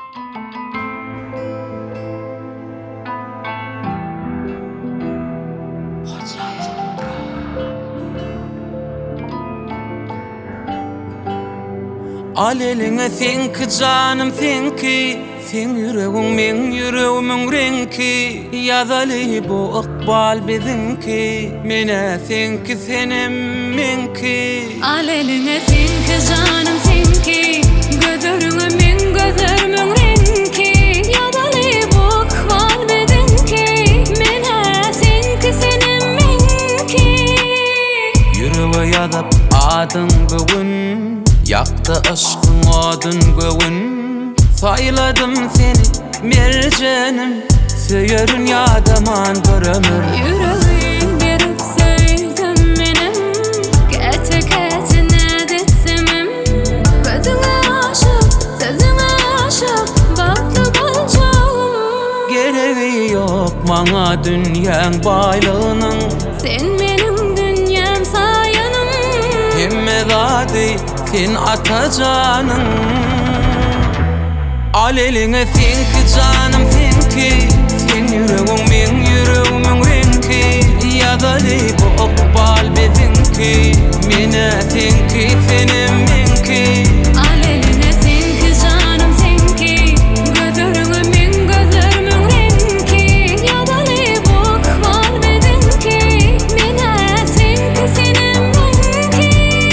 Al eline sen ki canım sen ki, sen yüreğin men yüreğimin renki. Yazalı bu ikbal bizimki, mene sen ki senem menki. Al eline sen ki canım sen ki, gözlerine men gözlerimin renki. Yazalı bu ikbal bizimki, mene sen ki senem menki. Yüreğe yazıp adın bugün, yaktı aşkın adın göğün. Sayladım seni mercenim, söyörün yadaman bir ömür. Yüreğim berip söyledim menem, kete kete ne detsemem. Gözüne aşık, sözüne aşık, baktı balcağım. Gereği yok bana dünyanın baylığının, Sen benim dünyam sayanım. himme zadi sen atacanın. Al eline sen ki canım sen ki, sen yüreğin men yüreğimin renki. Yazalı bu ikbal bizimki, mene sen ki senem menki. Al eline sen ki canım sen ki, gözlerine men gözlerimin renki. Yazalı bu ikbal bizimki, mene sen ki senem menki.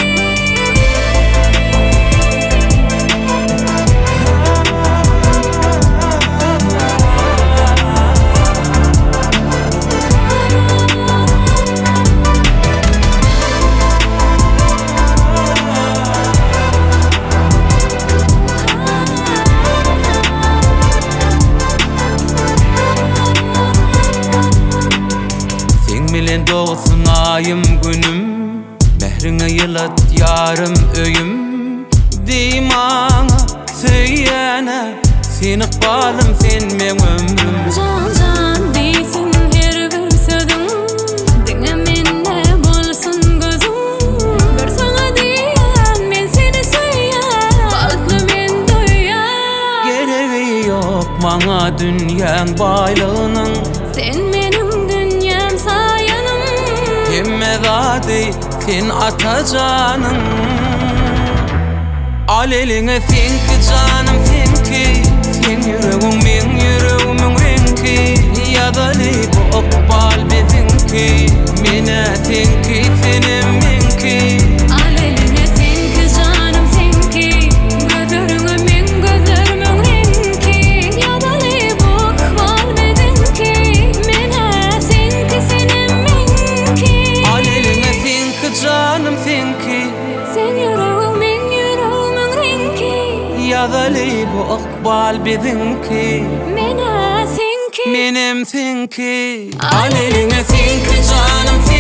Sen bilen doğsun ayım günüm, mehrine yılat yarım öyüm. Dimana söyyene, sen ikbalım sen men ömrüm. Can can deysin her bir sözüm, dinle minne bolsun gözüm. Bir sana diyen men seni söyleyen, kalpli men duyan. Gereği yok bana dünyanın baylığının, Sen benim dünyam sayanım. himme zadi sen atacanın. Al eline sen ki canım sen ki, sen yüreğin men yüreğimin renki. Yazalı bu ikbal bizimki, mene sen ki senem menki. Al eline sen ki canım sen ki, gözlerine men gözlerimin renki. Yazalı bu ikbal bizimki, mene sen ki senem menki. Al eline sen ki canım sen ki, Sen yüreğim men yüreğimin renki. yazalı bu ikbal bizimki, Mene sen ki, menem sen ki. Al eline sen ki canım sen